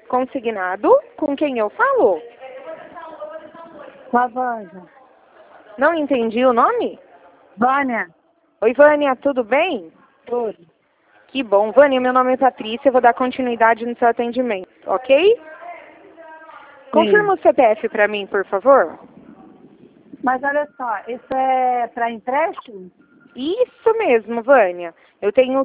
Consignado? Com quem eu falo? Com a Vânia. Não entendi o nome? Vânia. Oi, Vânia, tudo bem? Tudo. Que bom. Vânia, meu nome é Patrícia, eu vou dar continuidade no seu atendimento, ok? Confirma o CPF para mim, por favor. Mas olha só, isso é para empréstimo? Isso mesmo, Vânia. Eu tenho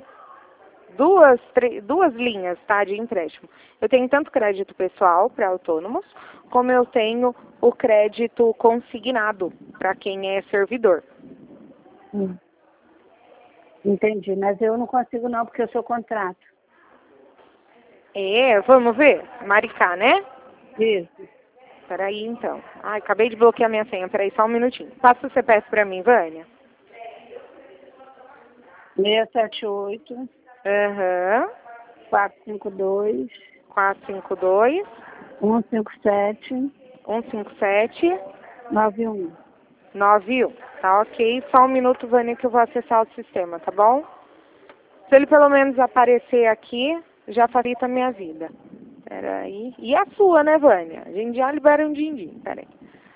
duas linhas, tá, de empréstimo. Eu tenho tanto crédito pessoal para autônomos, como eu tenho o crédito consignado para quem é servidor. Entendi, mas eu não consigo não, porque eu sou contrato. Vamos ver? Maricá, né? Isso. Peraí, então. Ai, acabei de bloquear minha senha. Peraí, só um minutinho. Passa o CPF para mim, Vânia. 678 Aham. 452 452 157 157 91. 91. Tá ok. Só um minuto, Vânia, que eu vou acessar o sistema, tá bom? Se ele pelo menos aparecer aqui, já facilita a minha vida. Peraí. E a sua, né, Vânia? A gente já libera um din-din. Peraí.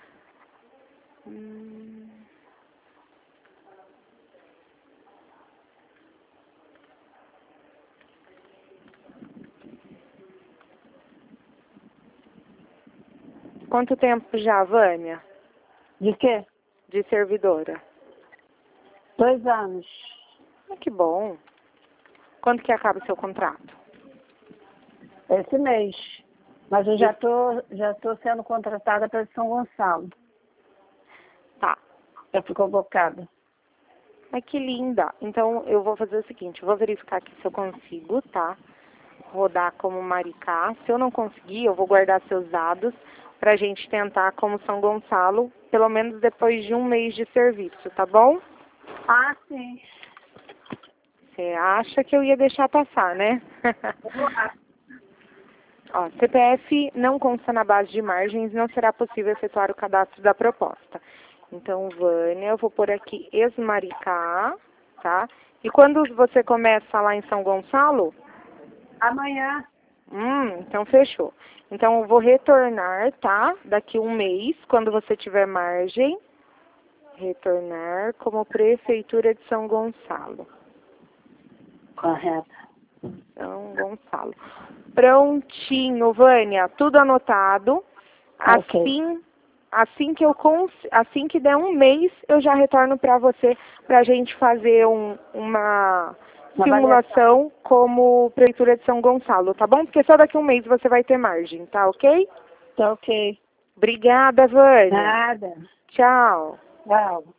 Quanto tempo já, Vânia, De quê? de servidora? 2 anos. Ah, que bom. Quando que acaba o seu contrato? Esse mês. Mas eu já tô sendo contratada para São Gonçalo. Tá. Já fui convocada. Ai, que linda. Então, eu vou fazer o seguinte, eu vou verificar aqui se eu consigo, tá? Rodar como Maricá. Se eu não conseguir, eu vou guardar seus dados pra gente tentar como São Gonçalo, pelo menos depois de um mês de serviço, tá bom? Ah, sim. Você acha que eu ia deixar passar, né? Eu acho. Ó, CPF não consta na base de margens, não será possível efetuar o cadastro da proposta. Então, Vânia, eu vou pôr aqui ex-Maricá, tá? E quando você começa lá em São Gonçalo? Amanhã. Então fechou. Então eu vou retornar, tá? Daqui um mês, quando você tiver margem, retornar como Prefeitura de São Gonçalo. Correto. São Gonçalo. Prontinho, Vânia, tudo anotado. Ok. Assim que der um mês, eu já retorno para você pra gente fazer uma simulação como Prefeitura de São Gonçalo, tá bom? Porque só daqui um mês você vai ter margem, tá ok? Tá ok. Obrigada, Vânia. Nada. Tchau. Tchau.